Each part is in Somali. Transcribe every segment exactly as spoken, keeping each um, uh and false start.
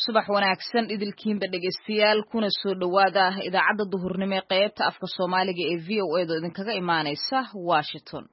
subax wanaagsan idilkiinba dhegeystayaal kuna soo dhawaada idaacadda duhurnimo ee qaybta afka Soomaaliga ee V O A da idinkaga imaanaysa Washington.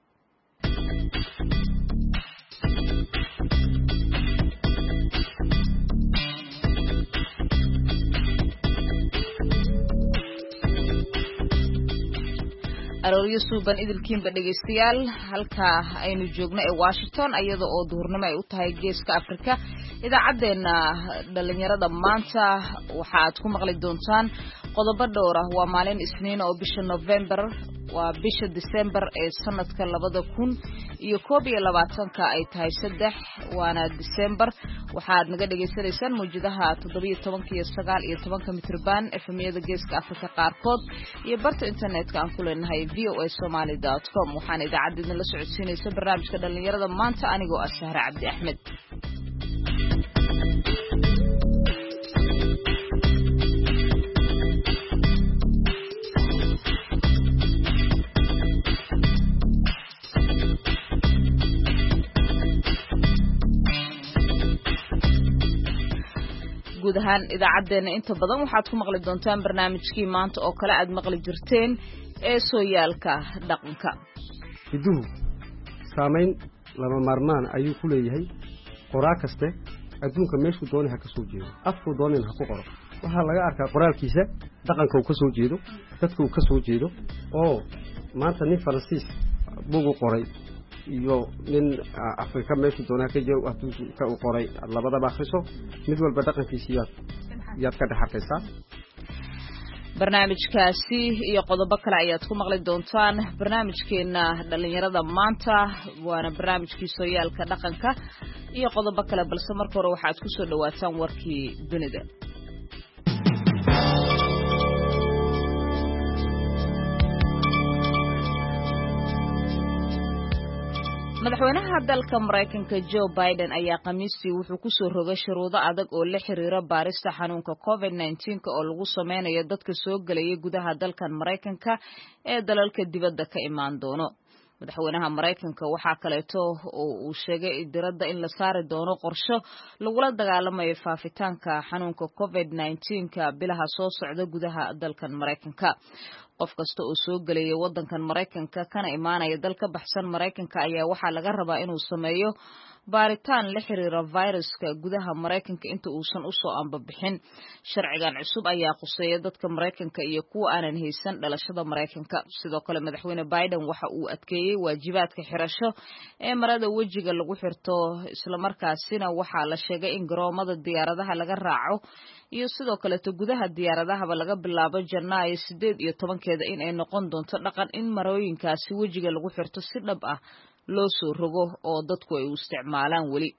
arooryo suuban idilkiinba dhegeystayaal halka aynu joogno ee Washington ayada oo duhurnimo ay u tahay geeska Afrika idaacadeena dhalinyarada maanta waxa aad ku maqli doontaan qodobo dhowr ah waa maalin Isniin oo bisha November waa bisha December ee sanadka labada kun iyo koob iyo labaatanka ay tahay saddex waana December waxaad naga dhageysanaysaan muujadaha toddoba iyo toban iyo sagaal iyo toban mitirban F M-yada geeska Afrika qaarkood iyo barta internetka aan ku leenahay v o a somali dot com waxaan idaacadeena la socodsiinaysaa barnaamijka dhalinyarada maanta anigoo ah Sahra Cabdi Axmed. guud ahaan idaacadeena inta badan waxaad ku maqli doontaan barnaamijkii maanta oo kale aad maqli jirteen ee sooyaalka dhaqanka. hiduhu saameyn lama maarmaan ayuu ku leeyahay qoraa kaste adduunka meeshu doonay ha ka soo jeedo afku doonay ha ku qoro waxa laga arkaa qoraalkiisa dhaqanka uu ka soo jeedo dadka uu ka soo jeedo oo maanta nin Faransiis buugu qoray iyo nin Afrika meeshu doonay ka jeedo ka u qoray labadaba akhriso mid walba dhaqankiisa yaad ka dhaxarkaysaa. barnaamijkaasi iyo qodobo kale ayaad ku maqli doontaan barnaamijkeena dhalinyarada maanta waana barnaamijkii sooyaalka dhaqanka iyo qodobo kale balse marka hore waxaad ku soo dhawaataan warkii dunida. madaxweynaha dalka Mareykanka Joe Biden ayaa Khamiistii wuxuu ku soo rogay shuruudo adag oo la xiriira baarista xanuunka COVID nineteen oo lagu sameynayo dadka soo galaya gudaha dalkan Mareykanka ee dalalka dibadda ka imaan doono. madaxweynaha Mareykanka waxa kaleeto oo uu sheegay diradda in la saari doono qorshe lagula dagaalamayo faafitaanka xanuunka COVID nineteen ka bilaha soo socda gudaha dalkan Mareykanka. qof kasta oo soo galaya wadankan Mareykanka kana imaanaya dalka baxsan Mareykanka ayaa waxa laga rabaa inuu sameeyo baaritaan la xiriira viruska gudaha Mareykanka inta uusan u soo anbabixin. sharcigan cusub ayaa quseeya dadka Mareykanka iyo kuwa aanan haysan dhalashada Mareykanka. sidoo kale madaxweyne Biden waxa uu adkeeyay waajibaadka xirasho ee marada wajiga lagu xirto isla markaasina waxa la sheegay in garoomada diyaaradaha laga raaco iyo sidoo kale gudaha diyaaradaha laga bilaabo Janaayo sideed iyo tobankeeda in ay noqon doonto dhaqan in marooyinkaasi wajiga lagu xirto si dhab ah loo soo rogo oo dadku ay u isticmaalaan wali.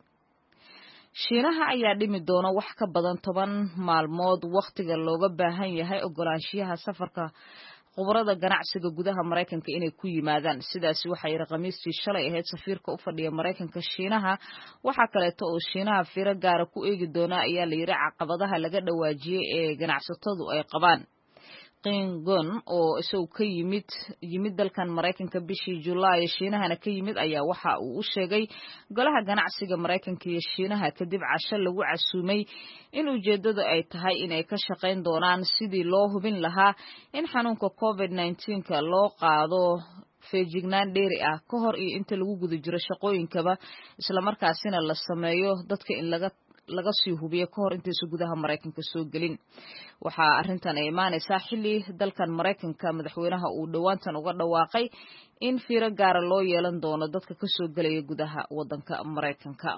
Shiinaha ayaa dhimi doona wax ka badan toban maalmood waqtiga looga baahan yahay ogolaanshiyaha safarka khubarada ganacsiga gudaha Mareykanka inay ku yimaadaan. sidaas waxay Khamiistii shalay ahayd safiirka u fadhiya Mareykanka Shiinaha waxa kaleeto oo Shiinaha fiiro gaar ah ku eegi doona ayaa la yiri caqabadaha laga dhawaajiyay ee ganacsatadu ay qabaan. Qingon oo isoo ka yimid yimid dalkan Mareykanka bishii July Shiinahana ka yimid ayaa waxa uu u sheegay golaha ganacsiga Mareykanka iyo Shiinaha kadib casho lagu casuumay in ujeedadu ay tahay inay ka shaqeyn doonaan sidii loo hubin lahaa in xanuunka COVID nineteen ka loo qaado feejignaan dheeri ah ka hor iyo inta lagu guda jiro shaqooyinkaba isla markaasina la sameeyo dadka in laga laga sii hubiyo ka hor intaysan gudaha Mareykanka soo gelin. waxa arrintan ay imaanaysaa xilli dalkan Mareykanka madaxweynaha uu dhawaantan uga dhawaaqay in fiiro gaar ah loo yeelan doono dadka ka soo galaya gudaha wadanka Mareykanka.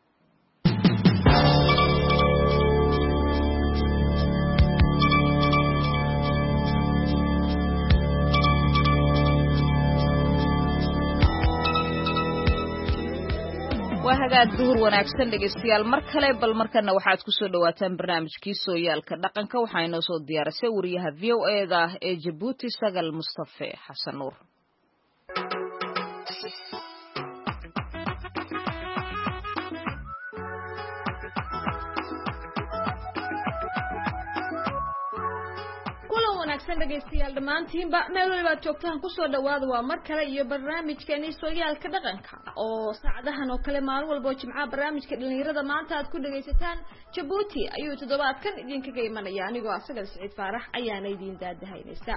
waa hagaag duhur wanaagsan dhegeystayaal mar kale bal markana waxaad ku soo dhawaataan barnaamijkii sooyaalka dhaqanka waxaa inoo soo diyaarisay wariyaha V O A da ee Djibouti Sagal Mustafa Xasan Nuur. wanaagsan dhageystayaal dhamaantiinba meel waliba joogtaan ku soo dhawaada waa mar kale iyo barnaamijkeeni sooyaalka dhaqanka oo saacadahan oo kale maalin walba jimcaha barnaamijka dhalinyarada maanta aad ku dhageysataan Djibouti ayuu toddobaadkan idinkaga imanaya anigoo asaga Saciid Faarax ayaana idin daadahaynaysa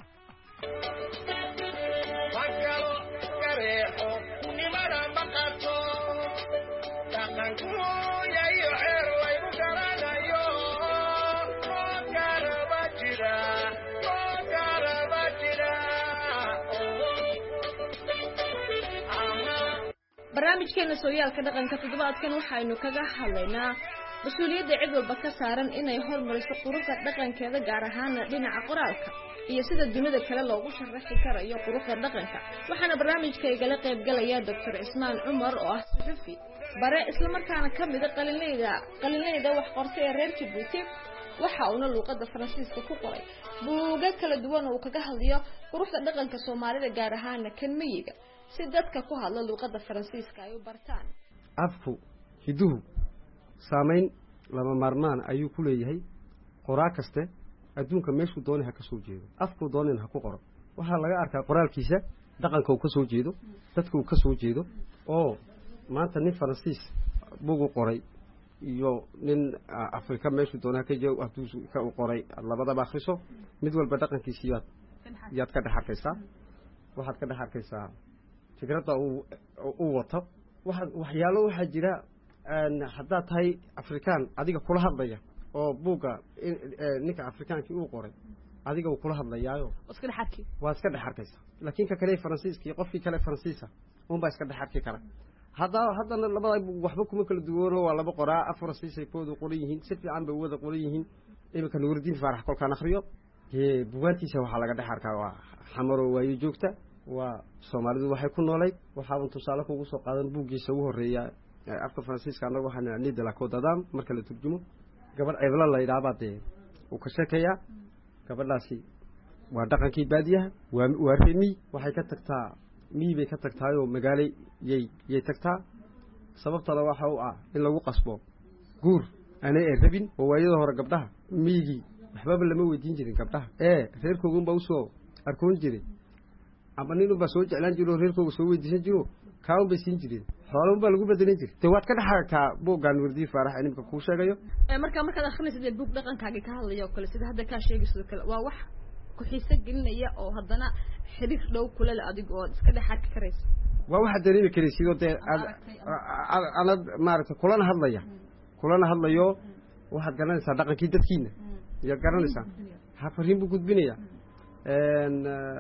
barnaamijkeena sooyaalka dhaqanka toddobaadkan waxaynu kaga hadlaynaa mas'uuliyadda cid walba ka saaran inay horumariso quruxda dhaqankeeda gaar ahaan dhinaca qoraalka iyo sida dunida kale loogu sharaxi karayo quruxda dhaqanka waxaana barnaamijkayga la qayb galaya Doctor Ismaan Umar oo ah saxafi bare isla markaana kamid ah qalinleyda qalinleyda wax qortay ee reer Djibouti waxa uu luqadda Faransiiska ku qoray buuga kala duwan oo kaga hadlayo quruxda dhaqanka Soomaalida gaar ahaan kan miyiga si dadka ku hadla luqadda Faransiiska ay u bartaan afku hiduhu saameyn lama marmaan ayuu ku leeyahay qoraa kaste adduunka meeshu doonaha ka soo jeedo afku doonina ku qoro waxa laga arkaa qoraalkiisa dhaqanka uu ka soo jeedo dadka uu ka soo jeedo oo maanta nin Faransiis buugu qoray iyo nin Afrika meeshu doonaha ka jeedo afku ka u qoray labadaba akhriso mid walba dhaqankiisa yaad yaad ka dhaxarkaysaa waxaad ka dhaxarkaysaa fikrada uu uu wato waxa waxyaalo waxa jira aan hadda tahay Afrikaan adiga kula hadlaya oo buuga ninka Afrikaankii uu qoray adiga uu kula hadlayaayo iska dhaxarkii waa iska dhaxarkaysa laakiin ka kale Faransiiska qofkii kale Faransiisa oo ba iska dhaxarki kara hadda hadda labada waxba kuma kala duwano waa laba qoraa Faransiisay koodu qoran yihiin si fiican bay wada qoran yihiin imika Nuuridiin Faarax kolkaan akhriyo ee buugaantiisa waxa laga dhaxarkaa waa xamaro waayo joogta waa Soomaalidu waxay ku noolay waxa uu tusaale kugu soo qaadan buugiisa ugu horeeya afka Faransiiska anagu waxaan nidda la koodadam marka la turjumo gabadh ceebla la yiraahdo uu ka sheekaya gabadhaasi waa dhaqankii baadiyaha waa waa reemi waxay ka tagtaa mii bay ka tagtaayo magaalay yay yay tagtaa sababtada waxa uu ah in lagu qasbo guur anay rabin oo waayada hore gabdhaha miigi waxba lama weydiin jirin gabdhaha ee reerkoodu ba u soo arkoon jiray ama nin ba soo jeclaan jiro reerkoodu soo weydiisan jiro kaaw bay siin jireen xoolo ba lagu bedelan jiray te waad ka dhaxarkaa buugan Nuuridiin Faarax inimka ku sheegayo ee marka marka akhrinaysid buug dhaqankaaga ka hadlayo kale sida hadda ka sheegayso kale waa wax ku xiisa gelinaya oo haddana xiriir dhow kula la adiga oo iska dhaxarki karayso waa waxa dareemi karay sidoo te ana maarta kulana hadlaya kulana hadlayo waxaad garanaysaa dhaqankii dadkiina iyo garanaysaa ha fariin buu gudbinaya een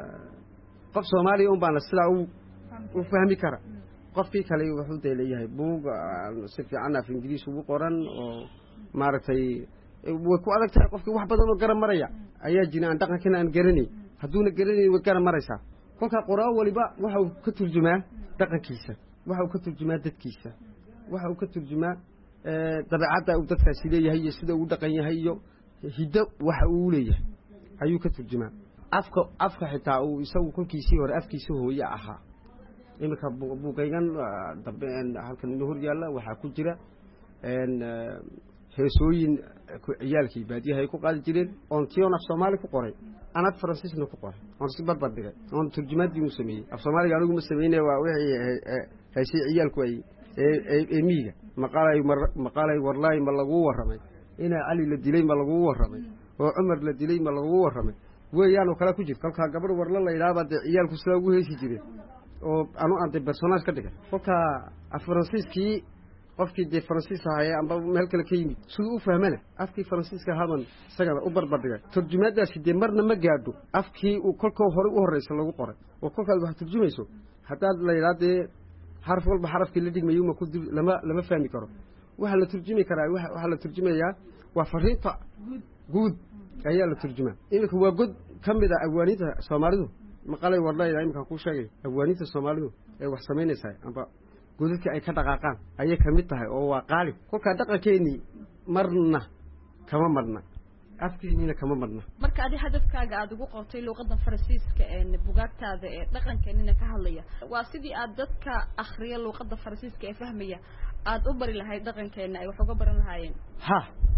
qof Soomaali oo baan sida uu u fahmi kara qofkii kale wuxuu deelayahay buug si fiican af Ingiriis ugu qoran oo maartay way ku adag tahay qofkii wax badan oo garan maraya ayaa jinaan dhaqankan aan garanay haduuna garanay way garan maraysaa kolka qoraa waliba waxa uu ka turjumaa dhaqankiisa waxa uu ka turjumaa dadkiisa waxa uu ka turjumaa ee dabeecadda uu dadkaasi leeyahay iyo sida uu dhaqan yahay iyo hiddo waxa uu leeyahay ayuu ka turjumaa afka afka xitaa uu isagu kulkiisii hore afkiisa hooyo ahaa imika buugaygan dambe halkan hor yaala waxa ku jira een heesooyin ciyaalkii baadiyaha ay ku qaadi jireen oo tiyoon af Soomaali ku qoray anad Faransiisna ku qoray oo si barbar dhigay oo turjumaadii uu sameeyay af Soomaaliga anigu ma sameeyay waa wixii heesay ciyaalku ay ee miiga maqaalay maqaalay warlay ma lagu waramay ina Ali la dilay ma lagu waramay oo Umar la dilay ma lagu waramay weeyaan kala ku jirta kalka gabadh warla la yiraahdo ciyaalku sida ugu heesi jireen oo anu aan de personage ka dhigay kolka af Faransiiskii qofkii de Faransiis ahaa amba meel kale ka yimid sidoo u fahmana afkii Faransiiska hadan isaga u barbar dhigay turjumaadaasi de marna ma gaadho afkii uu kolka hore u horeeyay lagu qoray oo kolka wax turjumayso hadaa la yiraahdo harf walba xarafkii la dhigmayo ma ku lama lama fahmi karo waxa la turjumi karaa waxa la turjumayaa waa fariinta guud ayaa la turjumaa imika waa god kamida awaanida Soomaalidu maqalay warlay imika ku sheegay awaanida Soomaalidu ee wax sameynaysaa amba godadka ay ka dhaqaaqaan ayay kamid tahay oo waa qaali kolka dhaqankeeni marna kama marna afkiina kama marna marka adi hadafkaaga aad ugu qortay luqadda Faransiiska ee buugaagtaada ee dhaqankeena ka hadlaya waa sidii aad dadka akhriya luqadda Faransiiska ee fahmaya aad u bari lahayd dhaqankeena ay wax uga baran lahaayeen ha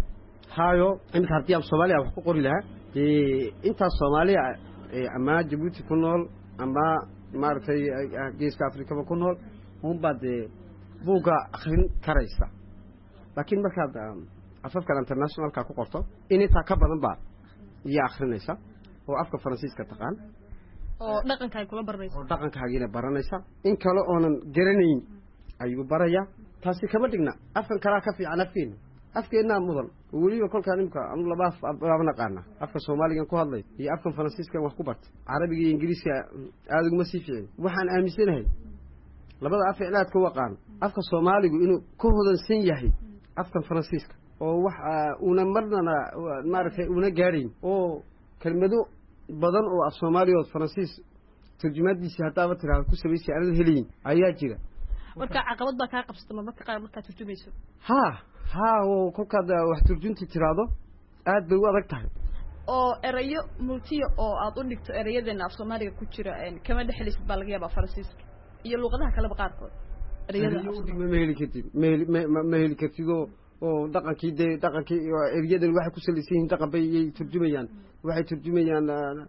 hayo in hartiyam Soomaaliya wax ku qori lahaa ee inta Soomaaliya ama Djibouti ku nool ama maartay geeska Afrika ku nool hum baad buuga akhrin karaysa laakiin markaad afafka international ka ku qorto in inta ka badan baa iyo akhrinaysa oo afka Faransiiska taqaan oo dhaqanka ay kula baranaysa oo dhaqanka ay baranaysa in kale oonan garanayn ayuu baraya taasi kama dhigna afkan kala ka fiican afkeen afkeena mudan waliba kolkaan imka aan laba afna qaana afka Soomaaliga ku hadlay iyo afka Faransiiska wax ku bartay Carabiga iyo Ingiriiska aad ugu masiifiyay waxaan aaminsanahay labada af ilaad ka waqaan afka Soomaaligu inuu ku hodansan yahay afka Faransiiska oo wax una marnana maartay una gaarin oo kelmado badan oo af Soomaaliga oo Faransiis turjumadiisa hadaba tiraahdo ku sameeyay aan helin ayaa jira marka caqabad ba ka qabsatay marka qaar marka turjumayso ha ha oo kolkaada wax turjunti tiraado aad bay u adag tahay oo erayo multiyo oo aad u dhigto erayadeena af Soomaaliga ku jira een kama dhaxlis baa laga yaabaa Faransiiska iyo luqadaha kale qaarkood erayada ma heli kartid ma heli kartid oo dhaqankii de dhaqankii erayadan waxa ku saleysan dhaqan bay turjumayaan waxay turjumayaan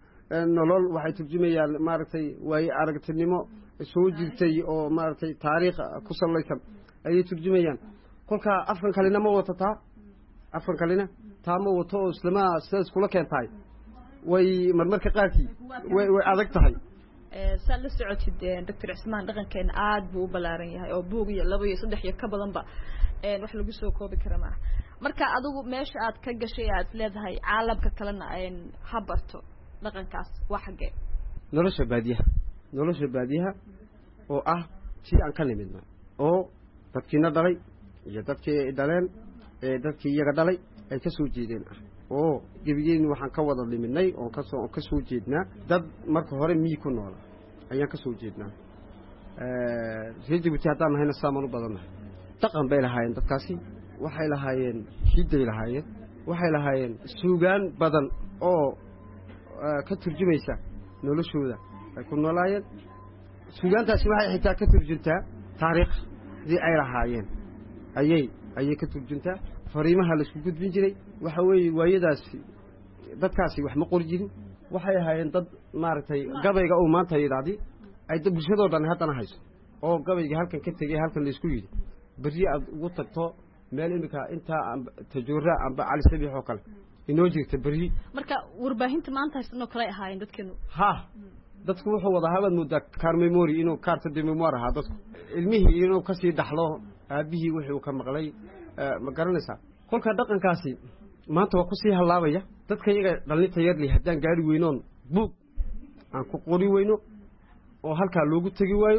nolol waxay turjumayaan maartay way aragtinimo soo jirtay oo maartay taariikh ku salaysan ay turjumayaan kolka afkan kalena ma wata afkan kalena taamo wato islama sidaas kula keentay way marmarka qaarkii way way adag tahay ee sal la socotid Doctor Ismaan dhaqankeena aad buu u balaaran yahay oo buug iyo laba iyo saddex iyo ka badan ba ee wax lagu soo koobi kara ma marka adigu meesha aad ka gashay aad leedahay caalamka kalena een habarto dhaqankaas wax xagee nolosha baadiyaha nolosha baadiyaha oo ah si aan ka nimidna oo dadkiina dhalay iyo dadkii dhaleen ee dadkii iyaga dhalay ay ka soo jeedeen ah oo gabigeen waxaan ka wada liminay oo ka soo ka soo jeednaa dad marka hore mii ku nool ayaan ka soo jeednaa ee Djibouti hadaan hayna saamaan u badanahay dhaqan bay lahaayeen dadkaasi waxay lahaayeen hiday lahaayeen waxay lahaayeen suugaan badan oo ka turjumaysa noloshooda ay ku noolaayeen suugaantaasi waxay xitaa ka turjuntaa taariikhdii ay lahaayeen ayay ayay ka turjuntaa fariimaha la isku gudbin jiray waxa weeye waayadaasi dadkaasi wax ma qori jirin waxay ahaayeen dad maartay gabayga oo maanta yiraahdi ay dad bulshadoo dhan hadana hayso oo gabayga halkan ka tagay halkan la isku yiri bari aad ugu tagto meel imika inta tajoora amba cali sabiix oo kale inoo jirta bari marka warbaahinta maanta haysto kale ahaayeen dadkeenu ha dadku wuxuu wada habad muddo kaar memory inuu kaarta de memory ha dadku ilmihii inuu ka sii dhaxlo aabihii wuxuu ka maqlay ma garanaysaa kolka dhaqankaasi maanta waa ku sii halaabaya dadka iyaga dhalinta yar li hadaan gaari weynoon buug aan ku qori weyno oo halka loogu tagi waayo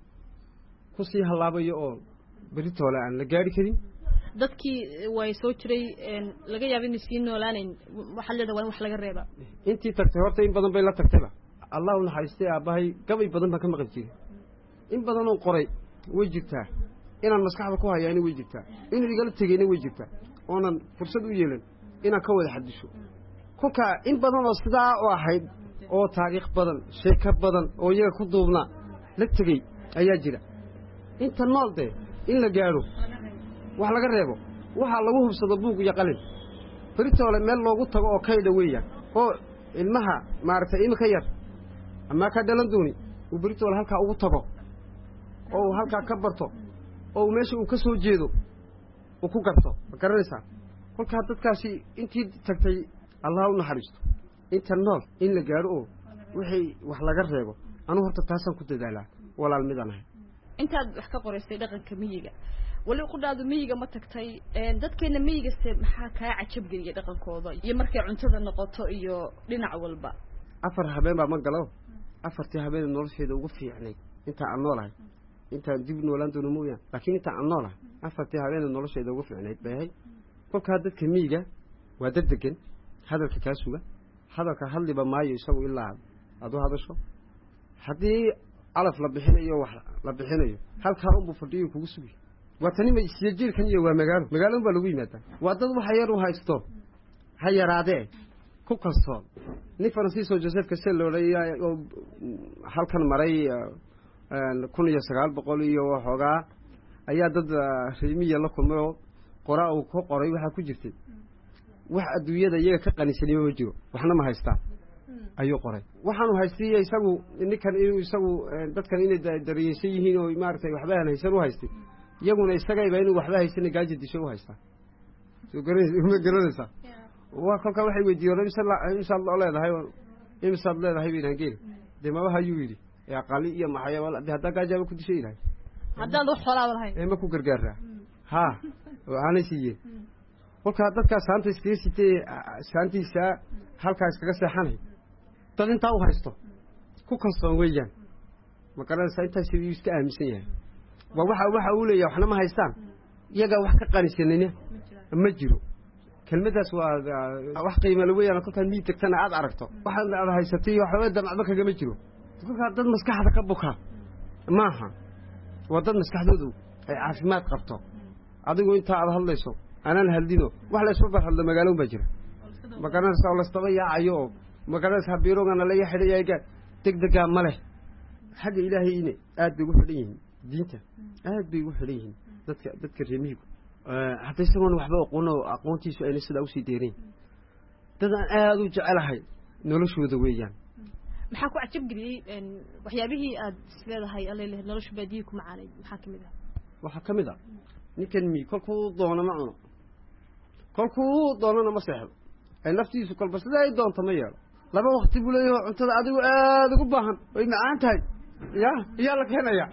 ku sii halaabayo oo beritoole aan la gaari karin dadkii way soo jiray een laga yaabo in si noolaaneen waxa leedahay wax laga reeba intii tagtay horta in badan bay la tagtayba Allah uu naxariistay aabahay gabay badan ba ka maqan jiray in badan oo qoray way jirtaa inaan maskaxda ku hayaan way jirtaa in igala tagayna way jirtaa oonan fursad u yeelan inaan ka wada xadisho kolka in badan oo sidaa oo ahayd oo taariikh badan sheeko badan oo iyaga ku duubna la tagay ayaa jira inta noolde in la gaaro wax laga reebo waxa lagu hubsado buug iyo qalin faritoole meel loogu tago oo kayda weeyaan oo ilmaha maartay imka yar ama ka dhalan dooni uu faritoole halka ugu tago oo halka ka barto oo meesha uu ka soo jeedo oo ku garto garanaysa kolka dadkaasi intii tagtay Allah u naxariisto inta nool in la gaaro oo wixii wax laga reebo anu horta taasan ku dadaalaa walaal midanahay intaad wax ka qoraysay dhaqanka miyiga wali qudhaadu miyiga ma tagtay een dadkeena miyiga see maxaa ka cajab geliya dhaqankooda iyo markay cuntada noqoto iyo dhinac walba afar habeen baa ma galo afartii habeen nolosheeda ugu fiicnay inta aan noolahay inta dib noolaan doono mooyaan laakiin inta aan noolahay afartii habeen nolosheeda ugu fiicnay baahay kolka dadka miyiga waa dad degan hadalka ka suga hadalka hadliba maayo isagu ilaa adu hadasho hadii alaf la bixinayo wax la bixinayo halka uu buu fadhiyo kugu sugi watani ma isjeelkan iyo waa magaalo magaalo baa lagu yimaada waa dad wax yar u haysto ha yaraade ku kalsoon ni Francisco Joseph Castello oo halkan maray kun iyo sagaal boqol iyo waxoogaa ayaa dad reemiye la kulmay qoraa uu ku qoray waxa ku jirtay wax adduunyada iyaga ka qanisanimo ma jiro waxna ma haystaan ayuu qoray waxaanu haystay isagu ninkan inuu isagu dadkan inay daryeeshay yihiin oo maartay waxba aan haysan u haystay iyaguna isagayba inuu waxba haysan gaaji disho u haystaa soo garanaysa waa kolka waxay weydiiyeen imsa loo leedahay imsa leedahay inaan geeli deemaha ayuu yiri ya qali iyo maxay wala hadda gaajaba ku dishay ilaahay haddaan wax xoolaad lahayn ee ma ku gargaaraa ha aanay siiyeen kolka dadka saanta isteesitay saantiisa halka iskaga seexanay dad inta u haysto ku kalsoon weeyaan ma garanaysa inta si iska aaminsan yahay waa waxa waxa uu leeyahay waxna ma haystaan iyaga wax ka qanisanina ma jiro kelmadaas waa wax qiimo leh weeyaan kolka mid tagtana aad aragto waxa aad haysatay waxa damacba kaga ma jiro kolka dad maskaxda ka buka maaha waa dad maskaxdoodu ay caafimaad qabto adigu inta aad hadlayso anaan haldino wax la isku bar hadla magaalo ma jiro ma garanaysa oo la staba yaacayo ma garanaysa biirogana la yaxidayay degdega ma leh xagga ilaahay inay aad ugu xidhan yihiin diinta aad bay ugu xidhan yihiin dadka dadka reemihigu hatta isagoon waxba aqoon aqoontiisu ay sida u sii deereen dad aan aad u jecelahay noloshooda weeyaan maxaa ku cajab galiyay waxyaabihii aad isleedahay alle noloshu baadiyo ku macaanay maxaa kamid ah waxa kamid ah ninkan mi kolkuu doono ma cuno kolkuu doonana ma seexdo ay naftiisu kolba sida ay doonto ma yeelo laba waqti buu leeyahay cuntada adigu aad ugu baahan way macaan tahay ya yaa la keenaya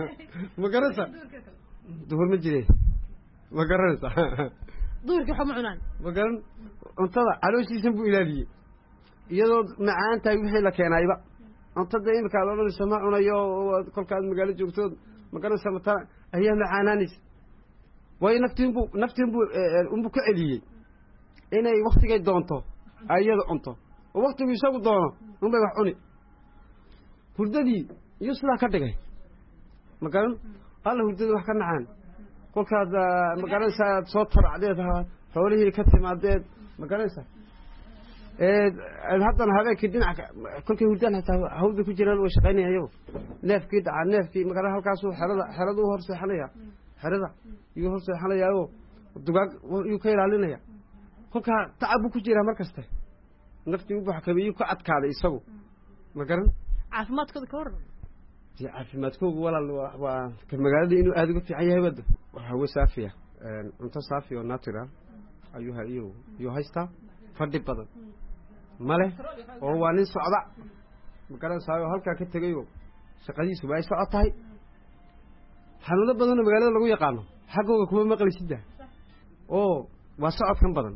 ma garanaysa duhur ma jireen ma garanaysa duhurka waxa ma cunaan ma garan cuntada calooshiisa buu ilaaliyay iyadoo macaan tahay wixii la keenayba cuntada imika la odhanaysa ma cunayo kolkaad magaalo joogto ma garanaysa mata ayaa macaanaanis way naftiin buu naftiin buu umbu ka celiyay inay waqtigay doonto ayada cunto oo waqtigu isagu doono unbay wax cuni hurdadii iyo sidaa ka dhigay ma garan alla hurdada wax ka nacaan kolkaad ma garanaysa soo taracdeed xoolihii ka timaadeed ma garanaysa ee haddana habeenkii dhinac kolkii hurdaan hataa hawda ku jiraan way shaqaynayayo neefkii dhaca neefkii ma garan halkaas uu xerada xerada u hor seexanaya xerada iyo hor seexanayayo dugaag uu ka ilaalinaya kolka tacab ku jira markaste naftii u baxkabiyo ku adkaaday isagu ma garan caafimaadkooda ka waran ya caafimaadkooda walaal waa ka magaalada inuu aad uga fiican yahay wada waxa uu saafiya cunto saafi oo natural ayuu hayo iyo haysta fadhi badan male oo waa nin socda ma garan saayo halka ka tagayo shaqadiisu way socotahay xanuuno badan magaalada lagu yaqaano xaqooga kuma maqlaysidda oo waa socodkan badan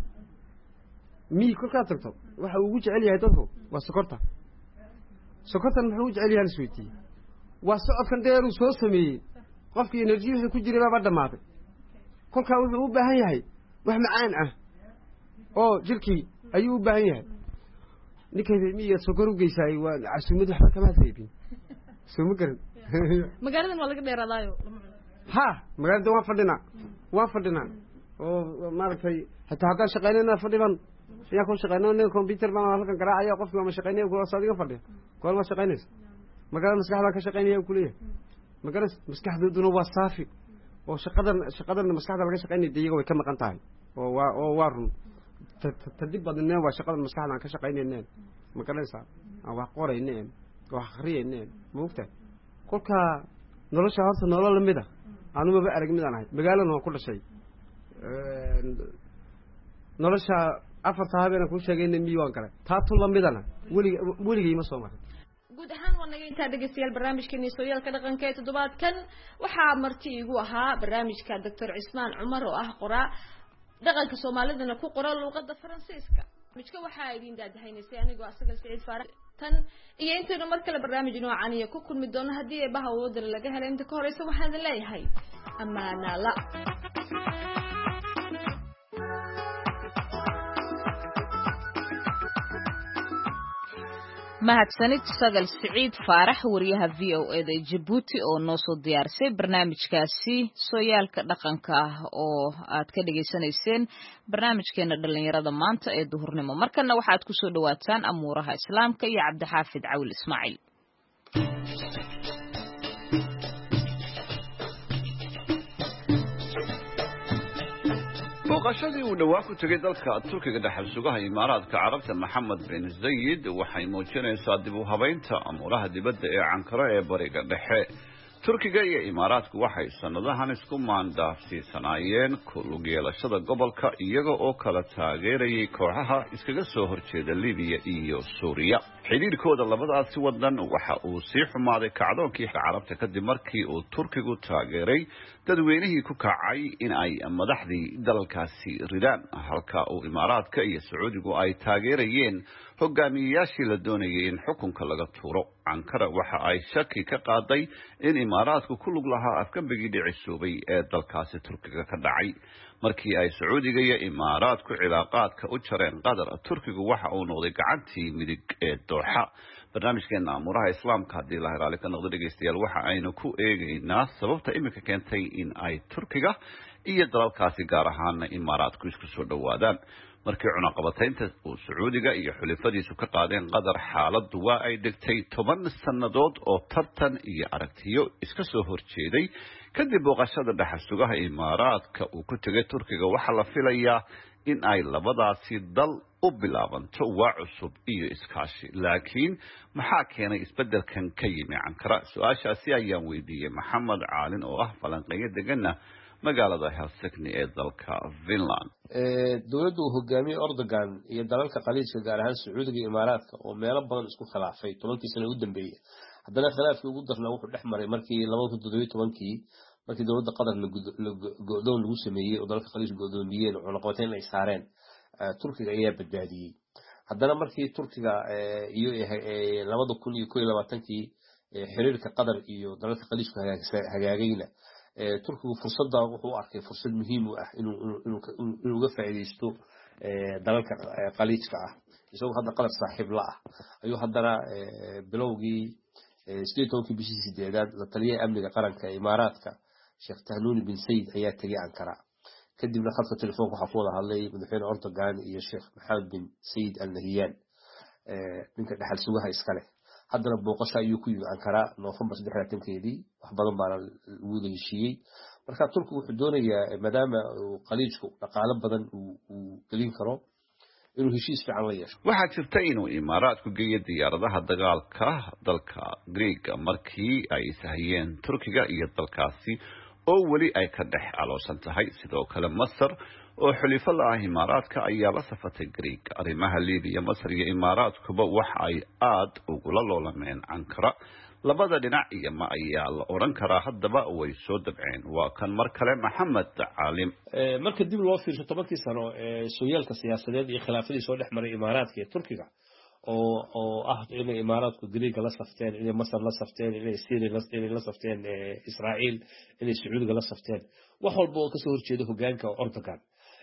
mi kolka tagto waxa uu ugu jecel yahay dadku waa sokorta sokortan muxuu u jecel yahay sweetii waa socodkan dheer uu soo sameeyay qofkii energy ku jiray baba dhamaaday kolka wuxuu u baahan yahay wax macaan ah oo jirkii ayuu u baahan yahay ninkay miya sokor u geysay waa casuumad waxba kama saybin soo ma garan magaaladan waa laga dheeraadaayo ha magaalada waan fadhina waan fadhina oo maartay hatta haddaan shaqaynayna fadhiban yaa ku shaqaynayna computer baan halkan garaacaya qofkii ma shaqaynay ku saadiga fadhiya gool ma shaqaynaysa magaalada maskaxda ka shaqaynaya ku leeyahay magaalada maskaxdooduna waa saafi oo shaqadan shaqadan maskaxda laga shaqaynay iyaga way ka maqan tahay oo waa oo waa run tadib badnaa waa shaqadan maskaxda ka shaqaynayeen magaalada aan wax qorayneen wax akhriyeen moogta kolka nolosha horta nolol lamid ah aanu ma arag mid aan ahay magaalada waan ku dhashay nolosha afarta habeen ku sheegayna miyaan kale taatu lamidana waliga waligay ma soo maray guud ahaan waa naga intaa dhageystayaal barnaamijkeena sooyaalka dhaqanka ee toddobaadkan waxaa marti igu ahaa barnaamijka doctor Cismaan Cumar oo ah qoraa dhaqanka Soomaalidana ku qora luqadda Faransiiska mijka waxaa idin daadahaynaysa anigoo asagal Saciid Faarax tan iyo intaanu mar kale barnaamij noocan iyo ku kulmi doono hadii ay baha wadada laga helay inta ka horeysa waxaan leeyahay amaana la mahadsanid sagal Saciid Faarax wariyaha V O A da Djibouti oo noo soo diyaarsay barnaamijkaasi sooyaalka dhaqanka ah oo aad ka dhageysanayseen barnaamijkeena dhalinyarada maanta ee duhurnimo markana waxaad ku soo dhawaataan amuuraha islaamka iyo Cabdixaafid Cawil Ismaaciil booqashadii uu dhawaan ku tegay dalka Turkiga dhaxal sugaha Imaaraadka Carabta Maxamed bin Zayed waxay muujinaysaa dib u habeynta amuraha dibadda ee Ankara ee bariga dhexe. Turkiga iyo Imaaraadku waxay sanadahan isku maandaafsiisanayeen ku lug yeelashada gobolka iyaga oo kala taageerayay kooxaha iskaga soo horjeeda Liibiya iyo Suuriya. xiriirkooda labadaasi wadan waxa uu sii xumaaday kacdoonkii Carabta kadib markii uu Turkigu taageeray dadweynihii ku kacay in ay madaxdii dalalkaasi ridaan halka uu Imaaraadka iyo Sacuudigu ay taageerayeen hogaamiyayaashii la doonayay in xukunka laga tuuro. Ankara waxa ay shaki ka qaaday in Imaaraadku ku lug lahaa afkambigii dhicisoobay ee dalkaasi Turkiga ka dhacay. markii ay Sacuudiga iyo Imaaraadku cilaaqaadka u jareen Qatar, Turkigu waxa uu noqday gacantii midig ee Dooxa. barnaamijkeena amuraha islaamka haddii la helaali ka noqdo dhegeystayaal waxa aynu ku eegaynaa sababta imika keentay in ay Turkiga iyo dalalkaasi gaar ahaan Imaaraadku isku soo dhawaadaan. markii cunaqabataynta uu Sacuudiga iyo xulafadiisu ka qaadeen Qatar, xaaladdu waa ay dhigtay toban sannadood oo tartan iyo aragtiyo iska soo horjeeday. kadib booqashada dhaxal sugaha Imaaraadka uu ku tegay Turkiga waxa la filayaa in ay labadaasi dal u bilaabanto waa cusub iyo iskaashi. laakiin maxaa keenay isbeddelkan ka yimi Ankara? su-aashaasi ayaan weydiiyey Maxamed Caalin oo ah falanqeeyo degana magaalada Helsinki ee dalka Finland. dowladda uu hogaamiyey Erdogan iyo dalalka qaliijka gaar ahaan Sacuudiga iyo Imaaraadka oo meelo badan isku khilaafay tobankii sano u dambeeyay. haddana khilaafkii ugu darnaa wuxuu dhex maray markii laba kun iyo toddoba iyo tobankii markii dowladda Qatar la go'doon lagu sameeyey oo dalalka qaliijka go'doomiyeen oo cunaqabatayn ay saareen. Turkiga ayaa badbaadiyey. haddana markii Turkiga iyo laba kun iyo kow iyo labaatankii xiriirka Qatar iyo dalalka qaliijka hagaagayna Turkigu fursadda wuxuu arkay fursad muhiim u ah inuu inuu uga faa'iideysto dalalka qaliijka ah isagoo hadda Qatar saaxiib la ah ayuu haddana bilowgii siddeed iyo tobankii bishii sideedaad la taliyay amniga qaranka ee Imaaraadka Sheikh Tahnouni bin Sayed ayaa tagay Ankara. kadibna khadka telefoonka waxaa ku wada hadlay madaxweyne Erdogan iyo Sheikh Mohammed bin Sayed Al Nahyan ninka dhaxal sugaha iska leh. haddana booqasho ayuu ku yimi Ankara November saddex iyo labaatankeedii wax badan baa lagu heshiiyey. marka Turkigu wuxuu doonayaa maadaama qaliijku dhaqaale badan uu gelin karo inuu heshiis fiican la yeesho. waxaa jirta inuu Imaaraadku geeyo diyaaradaha dagaalka dalka Greek markii ay sahayeen Turkiga iyo dalkaasi oo weli ay ka dhex aloosan tahay. sidoo kale Masar oo xulifo la ah Imaaraadka ayaa la safatay Greek. arrimaha Liibiya, Masar iyo Imaaraadkuba waxa ay aad ugula loolameen Ankara. labada dhinac iyo ma ayaa la oran karaa haddaba way soo dabceen. waa kan mar kale Maxamed Caalim. marka dib loo fiirsho tobankii sano ee sooyaalka siyaasadeed iyo khilaafadii soo dhex maray Imaaraadka iyo Turkiga oo oo ah inay Imaaraadku Greek la safteen, inay Masar la safteen, inay Syria la safteen, Israa'iil inay Sacuudiga la safteen, wax walba oo ka soo horjeeda hogaanka Erdogan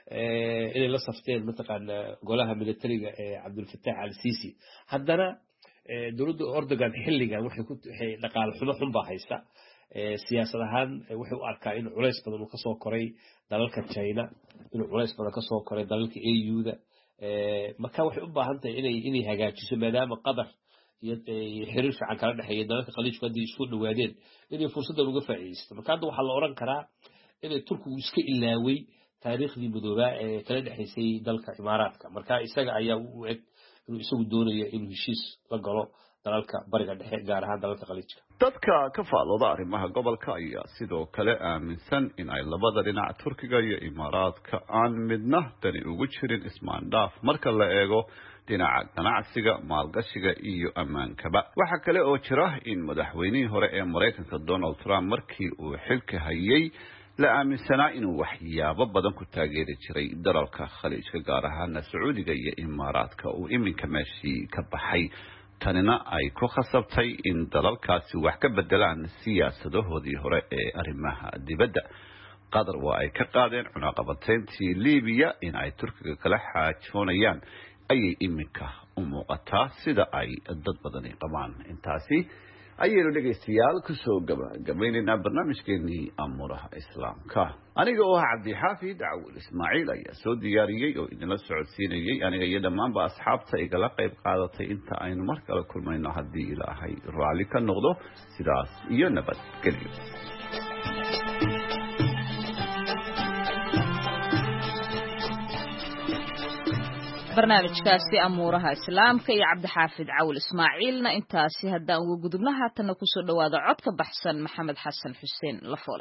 inay la safteen mataqaana golaha militariga ee Abdul Fattah al-Sisi. haddana dowladda Erdogan xilligan waxay ku dhaqaale xumo xun baa haysta. siyaasad ahaan wuxuu arkaa in culays badan uu ka soo koray dalalka China, in culays badan ka soo koray dalalka E U-da. marka waxay u baahan tahay inay inay hagaajiso maadaama Qatar iyo xiriir fiican kala dhaxeeya dalalka qaliijka hadii isku dhawaadeen inay fursaddan uga faa'iideysto. marka hadda waxaa la oran karaa inay Turkigu iska ilaaway taariikhdii midoobaa ee kala dhaxaysay dalka Imaaraadka. marka isaga ayaa u eg inuu isagu doonayo inuu heshiis la galo dalalka bariga dhexe gaar ahaan dalalka qaliijka. dadka ka faalooda arrimaha gobolka ayaa sidoo kale aaminsan in ay labada dhinac Turkiga iyo Imaaraadka aan midna dani ugu jirin ismaandhaaf marka la eego dhinaca ganacsiga, maalgashiga iyo ammaankaba. waxa kale oo jira in madaxweynihii hore ee Mareykanka Donald Trump markii uu xilka hayay la aaminsanaa inuu waxyaabo badan ku taageeri jiray dalalka khaliijka gaar ahaan Sacuudiga iyo Imaaraadka uu iminka meeshii ka baxay. tanina ay ku khasabtay in dalalkaasi wax ka bedelaan siyaasadahoodii hore ee arrimaha dibadda. Qatar waa ay ka qaadeen cunaqabatayntii Liibiya in ay Turkiga kala xaajoonayaan ayay iminka u muuqataa sida ay dad badani qabaan. intaasi ayaynu dhegeystayaal ku soo gabagabaynaynaa barnaamijkeenii amuraha islaamka. aniga oo ah Cabdi Xaafid Cawil Ismaaciil ayaa soo diyaariyey oo idinla socodsiinayay aniga iyo dhammaanba asxaabta igala qayb qaadatay. inta aynu mar kale kulmayno haddii Ilaahay raalli ka noqdo, sidaas iyo nabadgelyo. barnaamijkaasi amuuraha islaamka iyo cabdixaafid cawl ismaaciilna intaasi haddaan uga gudubno haatanna kusoo dhawaada cod ka baxsan maxamed xasan xuseen lafoole.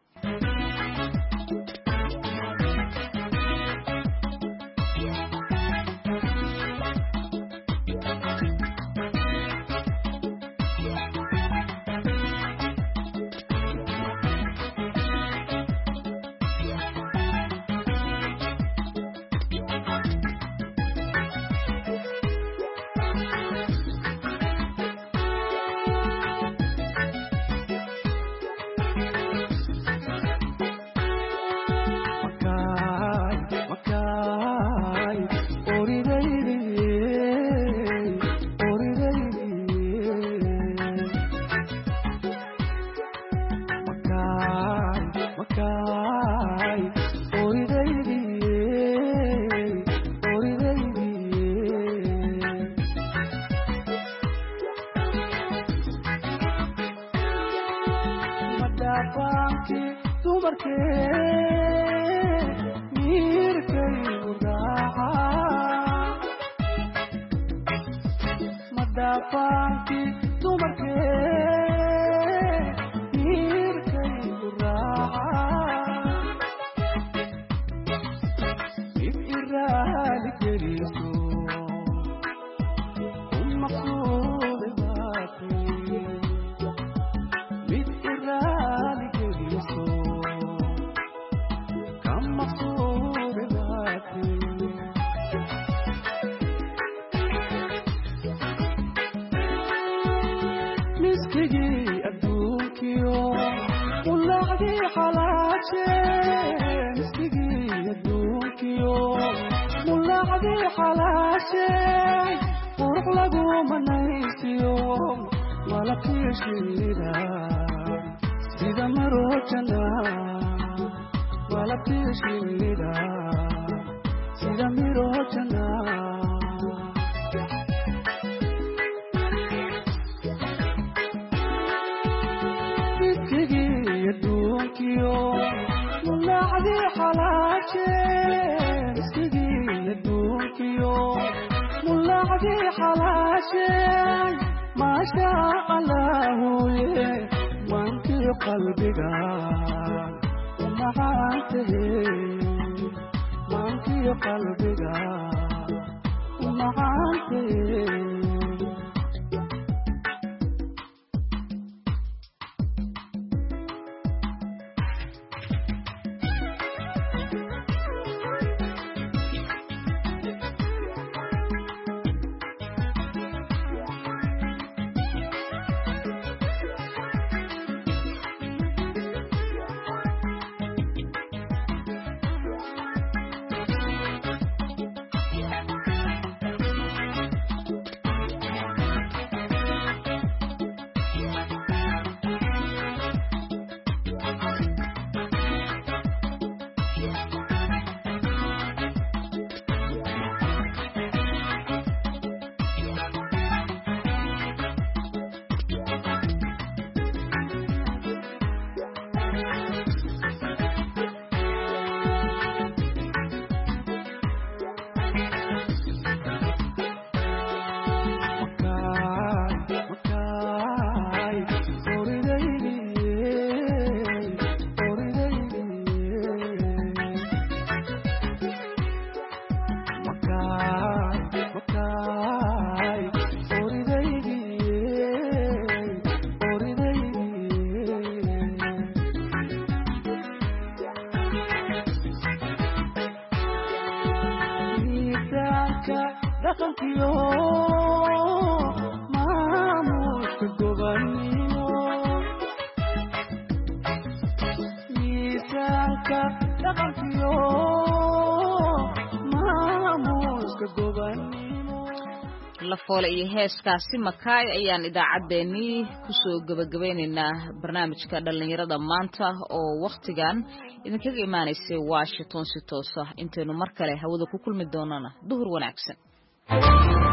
lafoole iyo heeskaasi makaay ayaan idaacadeennii kusoo gabagabaynaynaa barnaamijka dhalinyarada maanta oo wakhtigan idinkaga imaanaysay Washington si toos ah intaynu mar kale hawada ku kulmi doonana duhur wanaagsan.